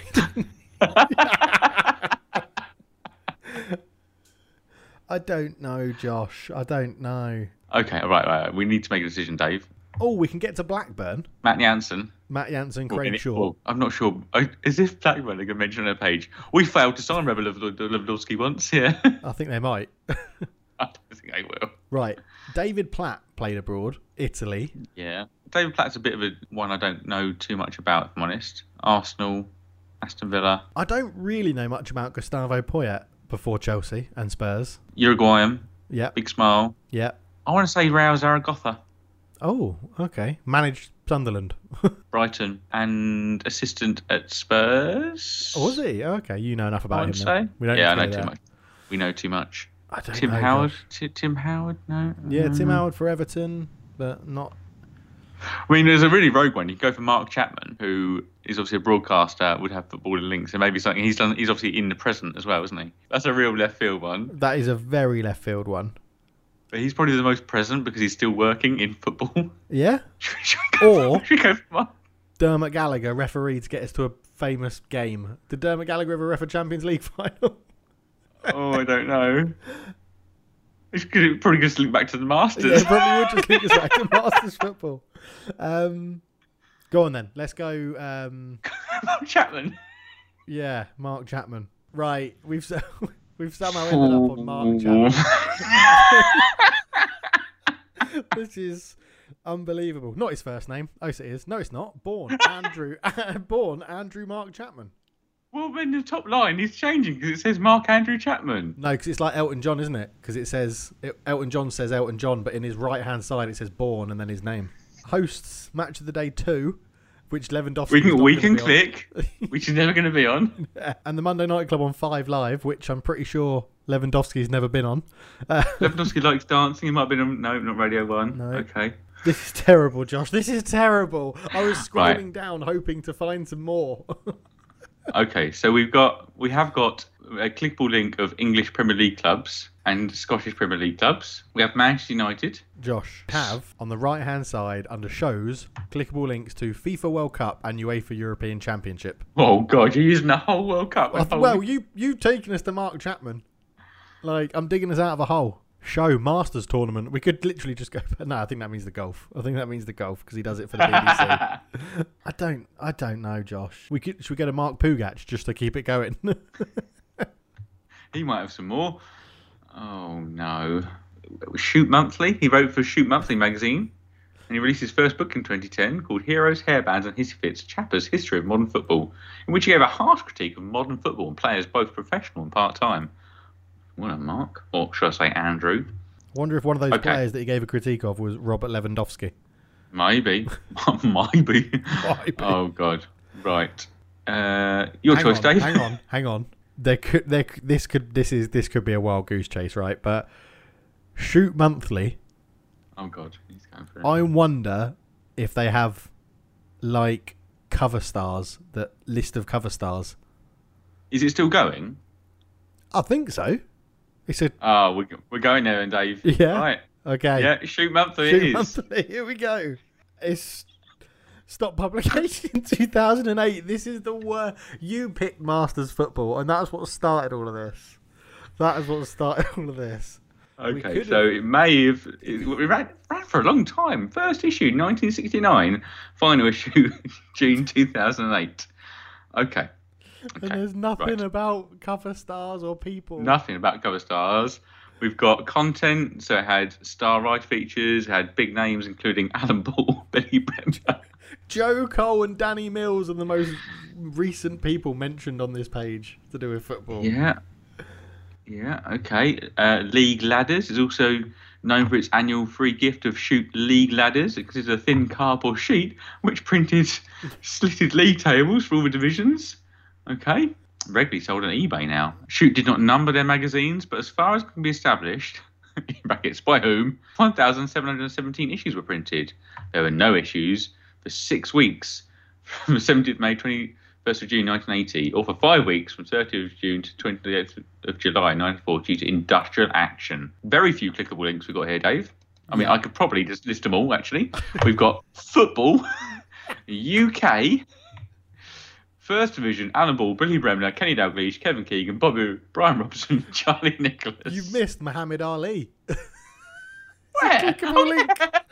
I don't know, Josh. I don't know. Okay, right. We need to make a decision, Dave. Oh, we can get to Blackburn. Matt Jansen. Matt Jansen, Craig Shaw. Well, I'm not sure. Is this Blackburn going to mention on their page? We failed to sign Robert Lewandowski once, yeah. I think they might. I don't think they will. Right. David Platt played abroad, Italy. Yeah. David Platt's a bit of a one I don't know too much about, if I'm honest. Arsenal, Aston Villa. I don't really know much about Gustavo Poyet before Chelsea and Spurs. Uruguayan. Yep. Big smile. Yep. I want to say Real Zaragoza. Oh, okay. Managed Sunderland. Brighton. And assistant at Spurs. Oh, was he? Okay, you know enough I about him. would Then. say. We don't Yeah, I need to know go too there. much. We know too much. I don't Tim know. Howard? Tim Howard? No. Yeah, Tim Howard for Everton, but not. I mean, there's a really rogue one. You can go for Mark Chapman, who is obviously a broadcaster, would have footballing links, and maybe something he's done. He's obviously in the present as well, isn't he? That's a real left field one. That is a very left field one. But he's probably the most present because he's still working in football. Yeah. Should we go for Mark? Dermot Gallagher, referee to get us to a famous game. Did Dermot Gallagher ever ref a Champions League final? Oh, I don't know. It's probably just link back to the Masters. Yeah, probably would just link us back to Masters football. Go on then. Let's go. Mark Chapman. Yeah, Mark Chapman. Right, we've somehow ended up on Mark Chapman. This is unbelievable. Not his first name. Oh, yes, it is. No, it's not. Born Andrew Mark Chapman. Well, then the top line is changing because it says Mark Andrew Chapman. No, because it's like Elton John, isn't it? Because Elton John says Elton John, but in his right-hand side it says Born and then his name. Hosts Match of the Day 2, which Lewandowski we can click, which is never going to be on. Yeah. And the Monday Night Club on 5 Live, which I'm pretty sure Lewandowski's never been on. Lewandowski likes dancing. He might have been on... No, not Radio 1. No. Okay. This is terrible, Josh. This is terrible. I was scrolling down hoping to find some more. Okay, so we have got a clickable link of English Premier League clubs and Scottish Premier League clubs. We have Manchester United. Josh, have on the right-hand side under shows, clickable links to FIFA World Cup and UEFA European Championship. Oh God, you're using the whole World Cup. Well, you've taken us to Mark Chapman. Like, I'm digging us out of a hole. Show Masters tournament. We could literally just go. No, I think that means the golf. I think that means the golf because he does it for the BBC. I don't know, Josh. Should we go to Mark Pugac just to keep it going? He might have some more. Oh no. Shoot Monthly. He wrote for Shoot Monthly magazine, and he released his first book in 2010 called Heroes, Hairbands, and Hissy Fits: Chapper's History of Modern Football, in which he gave a harsh critique of modern football and players both professional and part-time. What a Mark, or should I say Andrew? I wonder if one of those players that he gave a critique of was Robert Lewandowski. Maybe. Maybe. Oh God. Right. Your choice, Dave. Hang on. This could be a wild goose chase, right? But Shoot Monthly. Oh God, he's going for it. I wonder if they have like cover stars, the list of cover stars. Is it still going? I think so. Oh, we're going there, then, Dave. Yeah. Right. Okay. Yeah, Shoot Monthly. Shoot Monthly. Here we go. It's stopped publication in 2008. This is the worst. You picked Masters football, and that's what started all of this. Okay, so it may have. It ran for a long time. First issue, 1969. Final issue, June 2008. Okay. And there's nothing about cover stars or people. Nothing about cover stars. We've got content, so it had star ride features, it had big names including Alan Ball, Billy Bremner. Joe Cole and Danny Mills are the most recent people mentioned on this page to do with football. Yeah, okay. League Ladders is also known for its annual free gift of Shoot League Ladders. It consists of a thin cardboard sheet which printed slitted league tables for all the divisions. Okay. Regularly sold on eBay now. Shoot did not number their magazines, but as far as can be established, in brackets by whom, 1,717 issues were printed. There were no issues for 6 weeks from the 17th of May, 21st of June 1980, or for 5 weeks from 30th of June to 28th of July 1994 due to industrial action. Very few clickable links we've got here, Dave. I mean, I could probably just list them all, actually. We've got football, UK, First Division, Alan Ball, Billy Bremner, Kenny Dalglish, Kevin Keegan, Bobby, Brian Robson, Charlie Nicholas. You've missed Muhammad Ali. Where? Link.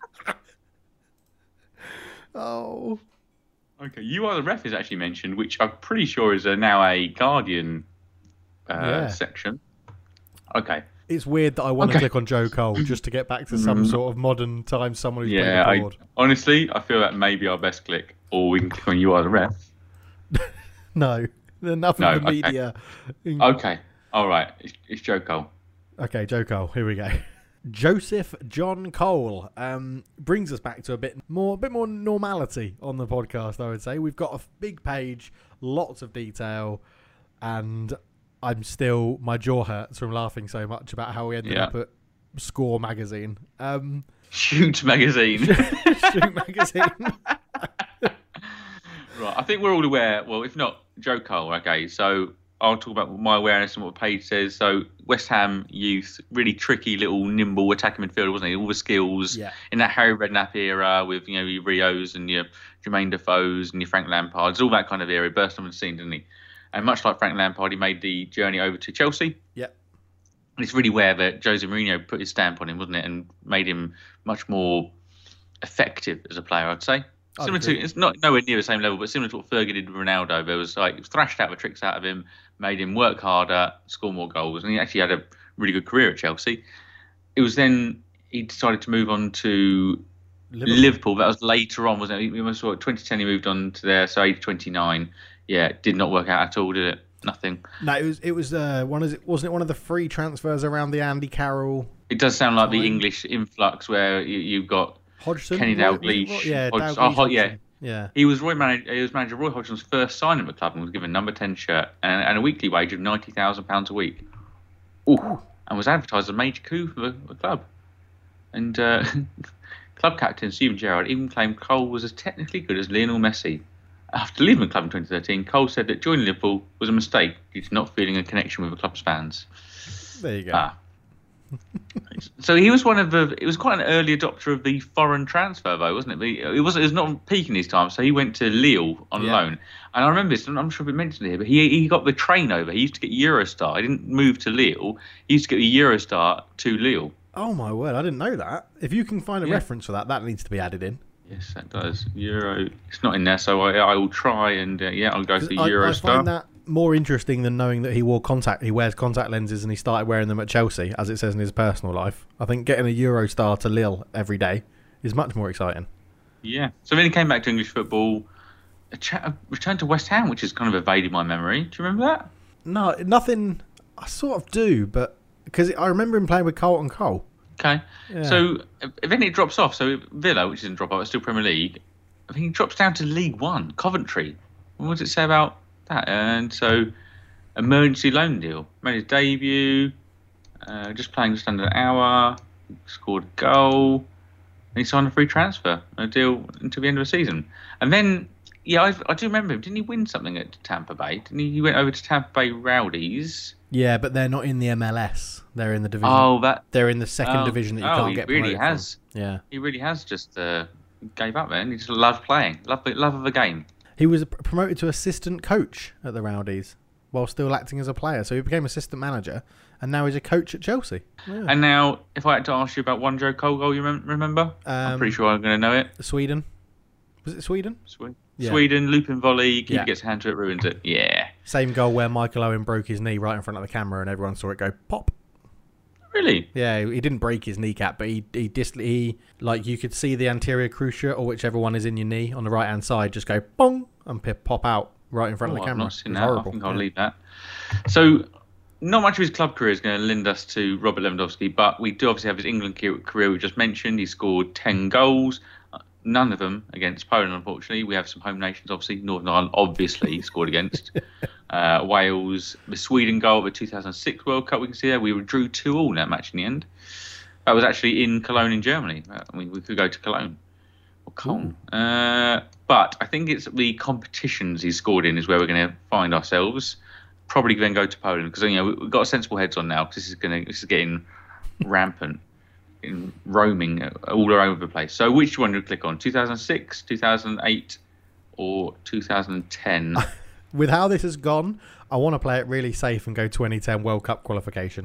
Oh. Okay, You Are the Ref is actually mentioned, which I'm pretty sure is now a Guardian section. Okay. It's weird that I want to click on Joe Cole just to get back to some sort of modern time, someone who's playing the board. Honestly, I feel that may be our best click. Or we can click on You Are the Ref. No, enough of the media. Okay, all right. It's Joe Cole. Okay, Joe Cole. Here we go. Joseph John Cole brings us back to a bit more normality on the podcast. I would say we've got a big page, lots of detail, and my jaw hurts from laughing so much about how we ended up at Score magazine. Shoot magazine. Shoot magazine. Right, I think we're all aware. Well, if not, Joe Cole. Okay, so I'll talk about my awareness and what the page says. So West Ham youth, really tricky little nimble attacking midfielder, wasn't he? All the skills in that Harry Redknapp era with your Rios and your Jermaine Defoe's and your Frank Lampards, all that kind of era. He burst on the scene, didn't he? And much like Frank Lampard, he made the journey over to Chelsea. Yep. And it's really rare that Jose Mourinho put his stamp on him, wasn't it? And made him much more effective as a player, I'd say. Similar to, it's not nowhere near the same level, but similar to what Fergie did with Ronaldo. There was thrashed out the tricks out of him, made him work harder, score more goals, and he actually had a really good career at Chelsea. It was then he decided to move on to Liverpool. That was later on, wasn't it? 2010 he moved on to there, so age 29. Yeah, it did not work out at all, did it? Nothing. No, it was wasn't it one of the free transfers around the Andy Carroll? It does sound like the English influx where you've got Hodgson, Kenny Dalglish. Yeah. He was manager Roy Hodgson's first signing at the club and was given number 10 shirt and a weekly wage of £90,000 a week. Ooh, and was advertised as a major coup for the club. And club captain Steven Gerrard even claimed Cole was as technically good as Lionel Messi. After leaving the club in 2013, Cole said that joining Liverpool was a mistake due to not feeling a connection with the club's fans. There you go. So he was it was quite an early adopter of the foreign transfer, though, wasn't it? It was not peaking his time, so he went to Lille on loan. And I remember this, I'm sure we mentioned it here, but he got the train over. He used to get Eurostar. He didn't move to Lille. He used to get the Eurostar to Lille. Oh, my word. I didn't know that. If you can find a reference for that needs to be added in. Yes, that does. Euro. It's not in there, so I will try and I'll go for Eurostar. I find that more interesting than knowing that he wears contact lenses and he started wearing them at Chelsea, as it says in his personal life. I think getting a Eurostar to Lille every day is much more exciting. Yeah. So then he came back to English football, returned to West Ham, which has kind of evaded my memory. Do you remember that? No, nothing. I sort of do, but because I remember him playing with Carlton Cole. Okay. Yeah. So then it drops off. So Villa, which isn't drop off, it's still Premier League. I think he drops down to League One, Coventry. What does it say about that? And so emergency loan deal. Made his debut, just playing just under an hour, scored a goal, and he signed a free transfer, a deal until the end of the season. And then, I do remember him. Didn't he win something at Tampa Bay? Didn't he? He went over to Tampa Bay Rowdies. Yeah, but they're not in the MLS. They're in the division. They're in the second division that you can't get promoted from. Yeah, he really has just gave up there. And he just loved playing, love of the game. He was promoted to assistant coach at the Rowdies while still acting as a player. So he became assistant manager, and now he's a coach at Chelsea. Yeah. And now, if I had to ask you about one Joe Cole goal, you remember? I'm pretty sure I'm going to know it. Sweden. Was it Sweden? Yeah. Sweden, looping volley, keeper gets a hand to it, ruins it. Yeah. Same goal where Michael Owen broke his knee right in front of the camera and everyone saw it go pop. Really? Yeah, he didn't break his kneecap, but he like you could see the anterior cruciate or whichever one is in your knee on the right hand side just go bong and pop out right in front of the camera. I've not seen that. Horrible. I think I'll leave that. So, not much of his club career is going to lend us to Robert Lewandowski, but we do obviously have his England career we just mentioned. He scored 10 goals. None of them against Poland, unfortunately. We have some home nations, obviously. Northern Ireland, obviously, scored against. Wales, the Sweden goal of the 2006 World Cup, we can see there. We drew 2-2 in that match in the end. That was actually in Cologne in Germany. We could go to Cologne. Or Cologne. But I think it's the competitions he's scored in is where we're going to find ourselves. Probably then go to Poland, because we've got sensible heads on now, because this is getting rampant. In roaming all over the place. So which one do you click on? 2006, 2008 or 2010? With how this has gone, I want to play it really safe and go 2010 World Cup qualification.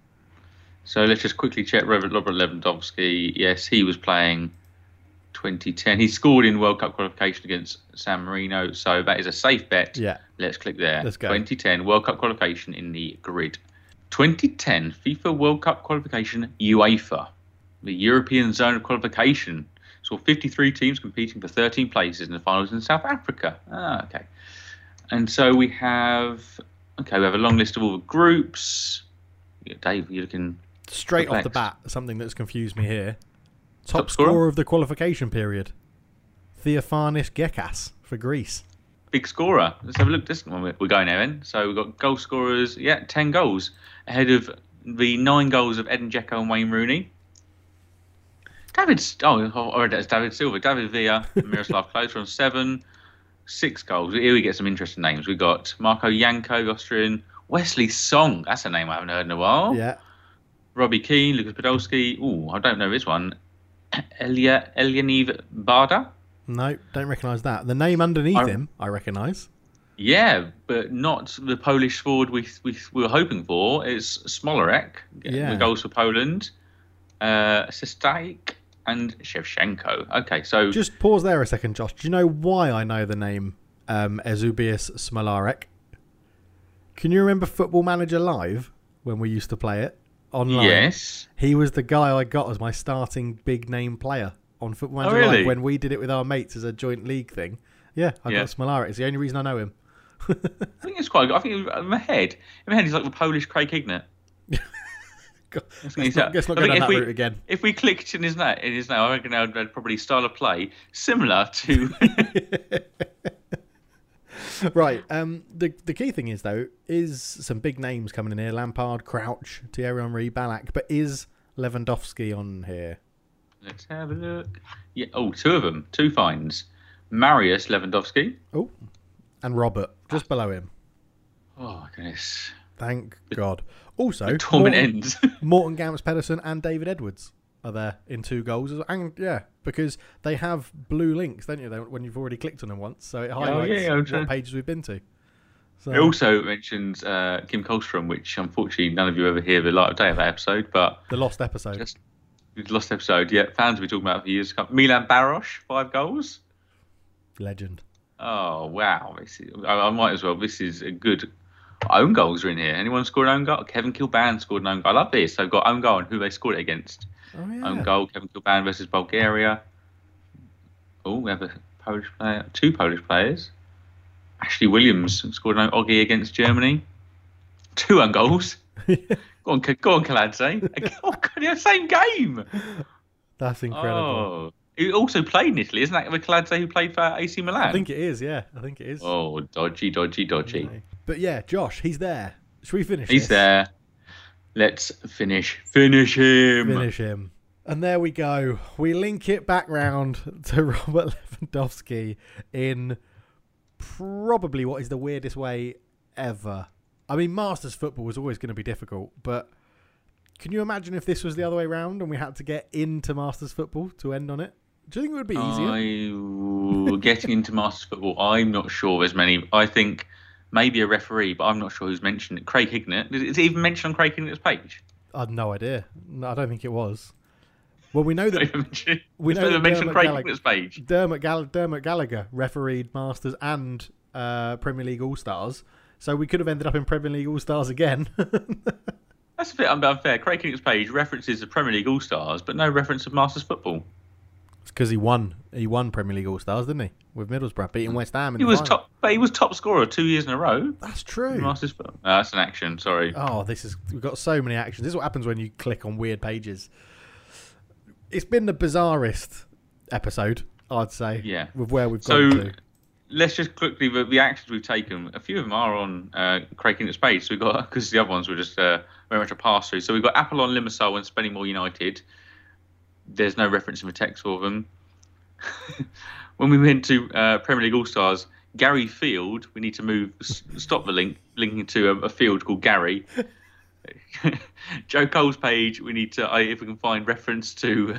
So let's just quickly check Robert Lewandowski. Yes, he was playing 2010. He scored in World Cup qualification against San Marino, so that is a safe bet. Yeah. Let's click there. Let's go. 2010 World Cup qualification in the grid. 2010 FIFA World Cup qualification, UEFA. The European zone of qualification. Saw 53 teams competing for 13 places in the finals in South Africa. Okay. And so we have a long list of all the groups. Yeah, Dave, you're looking straight perplexed. Off the bat, something that's confused me here. Top scorer of the qualification period. Theophanis Gekas for Greece. big scorer. Let's have a look. This one we're going there then. So we've got goal scorers. Yeah, 10 goals ahead of the 9 goals of Edin Dzeko and Wayne Rooney. I read that as David Silva. David Villa and Miroslav Klose on 7. 6 goals. Here we get some interesting names. We got Marco Janko, Austrian. Wesley Song. That's a name I haven't heard in a while. Yeah. Robbie Keane, Lucas Podolski. Oh, I don't know this one. Elianiv Barda. No, don't recognise that. The name underneath him, I recognise. Yeah, but not the Polish forward we were hoping for. It's Smolarek. The goals for Poland. Sestak and Shevchenko. Okay, so... Just pause there a second, Josh. Do you know why I know the name Ezubius Smolarek? Can you remember Football Manager Live when we used to play it online? Yes. He was the guy I got as my starting big name player on Football Manager Live when we did it with our mates as a joint league thing. Yeah, I got Smolarek. It's the only reason I know him. I think it's quite good. I think in my head he's like the Polish Craig Hignett. Let's not go down that route again. If we clicked in his name, I reckon I'd probably style of play similar to... Right. The key thing is, though, is some big names coming in here. Lampard, Crouch, Thierry Henry, Ballack. But is Lewandowski on here? Let's have a look. Yeah. Oh, 2 of them. 2 fines. Marius Lewandowski. Oh. And Robert, just below him. Oh, my goodness. Thank God. Also, the torment ends. Morten Gamps Pedersen and David Edwards are there in 2 goals. And because they have blue links, don't you, when you've already clicked on them once. So it highlights what pages we've been to. So, it also mentions Kim Kolstrom, which unfortunately none of you ever hear the light of day of that episode. But the lost episode. The lost episode, yeah. Fans will be talking about it for years to come. Milan Baros, 5 goals. Legend. Oh, wow. I might as well. This is a good... Own goals are in here. Anyone scored an own goal? Kevin Kilban scored an own goal. I love this. They've got own goal and who they scored it against. Oh, yeah. Own goal, Kevin Kilban versus Bulgaria. Oh, we have a Polish player, 2 Polish players. Ashley Williams scored an own Oggy against Germany. 2 own goals. Go on, Kaladze. Oh, God, same game. That's incredible. Oh. He also played in Italy. Isn't that the Kaladze who played for AC Milan? I think it is, yeah. I think it is. Oh, dodgy. No. But yeah, Josh, he's there. Should we finish He's there. Let's finish him. Finish him. And there we go. We link it back round to Robert Lewandowski in probably what is the weirdest way ever. I mean, Masters football was always going to be difficult, but can you imagine if this was the other way round and we had to get into Masters football to end on it? Do you think it would be easier? Getting into Masters football, I'm not sure there's many. I think maybe a referee, but I'm not sure who's mentioned it. Craig Hignett. Is it even mentioned on Craig Hignett's page? I had no idea. No, I don't think it was. Well, we know that... we know that mentioned Craig Hignett's page. Dermot Gallagher refereed Masters and Premier League All-Stars, so we could have ended up in Premier League All-Stars again. That's a bit unfair. Craig Hignett's page references the Premier League All-Stars, but no reference of Masters football. It's because he won Premier League All-Stars, didn't he? With Middlesbrough, beating West Ham. He was top scorer 2 years in a row. That's true. Masters football. No, that's an action, sorry. Oh, we've got so many actions. This is what happens when you click on weird pages. It's been the bizarrest episode, I'd say. Yeah. With where we've gone to. Let's just quickly, the actions we've taken, a few of them are on Craig Hignett's page. So we've got, because the other ones were just very much a pass through. So we've got Apollon Limassol and Spennymoor United. There's no reference in the text for them. When we went to Premier League All-Stars, Gary Field, we need to stop the linking to a field called Gary. Joe Cole's page, we need to, if we can find reference to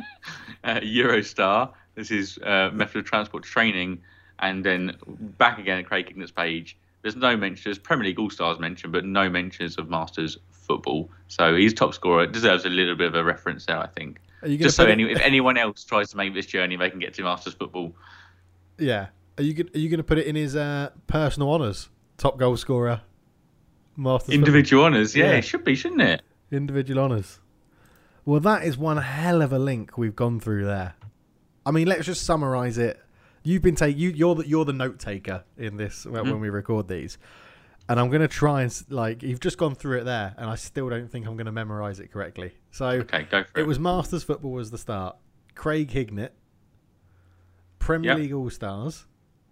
Eurostar, this is method of transport training, and then back again at Craig Hignett's page. There's no mention, there's Premier League All-Stars mentioned, but no mentions of Masters football. So he's top scorer. It deserves a little bit of a reference there, I think. Just so if anyone else tries to make this journey, they can get to Masters football. Yeah. Are you going to put it in his personal honours? Top goal scorer, Masters individual honours, yeah, it should be, shouldn't it? Individual honours. Well, that is one hell of a link we've gone through there. I mean, let's just summarise it. You've been you're the note taker in this when we record these, and I'm going to try and you've just gone through it there, and I still don't think I'm going to memorise it correctly. So okay, go for it. It was Masters football was the start. Craig Hignett, Premier League All Stars,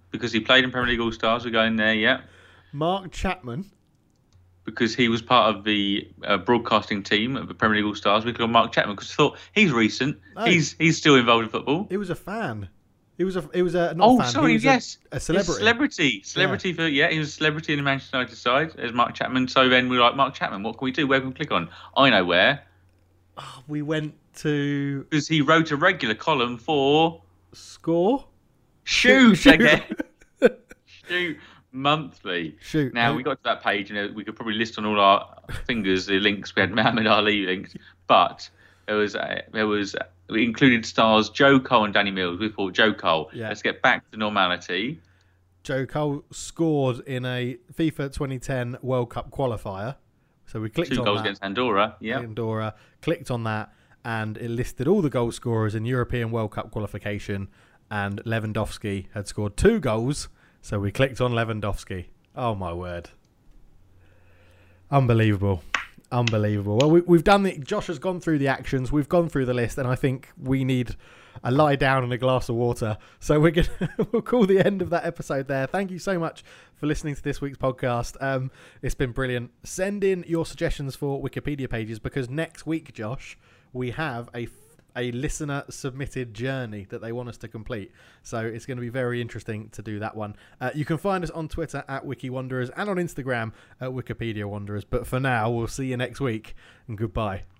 because he played in Premier League All Stars. We're going there, yeah. Mark Chapman. Because he was part of the broadcasting team of the Premier League All Stars. We called Mark Chapman because I thought he's recent. Oh. He's still involved in football. He was a fan. He was a not a fan. Sorry, He was yes, a celebrity. Celebrity for he was a celebrity in the Manchester United side as Mark Chapman. So then we were like, Mark Chapman, what can we do? Where can we click on? I know where. Oh, we went to Because he wrote a regular column for Score. Shoot again. Shoot Monthly. Shoot. Now we got to that page, and we could probably list on all our fingers the links. We had Muhammad Ali links, but we included stars Joe Cole and Danny Mills. We thought Joe Cole. Yeah. Let's get back to normality. Joe Cole scored in a FIFA 2010 World Cup qualifier. So we clicked 2 on goals that. against Andorra. Yeah. Andorra. Clicked on that, and it listed all the goal scorers in European World Cup qualification, and Lewandowski had scored 2 goals. So we clicked on Lewandowski. Oh my word. Unbelievable. Well, we've done the... Josh has gone through the actions. We've gone through the list, and I think we need a lie down and a glass of water. So we'll call the end of that episode there. Thank you so much for listening to this week's podcast. It's been brilliant. Send in your suggestions for Wikipedia pages, because next week, Josh, we have a listener submitted journey that they want us to complete, so it's going to be very interesting to do that one. You can find us on Twitter at Wiki Wanderers and on Instagram at Wikipedia Wanderers, but for now we'll see you next week, and goodbye.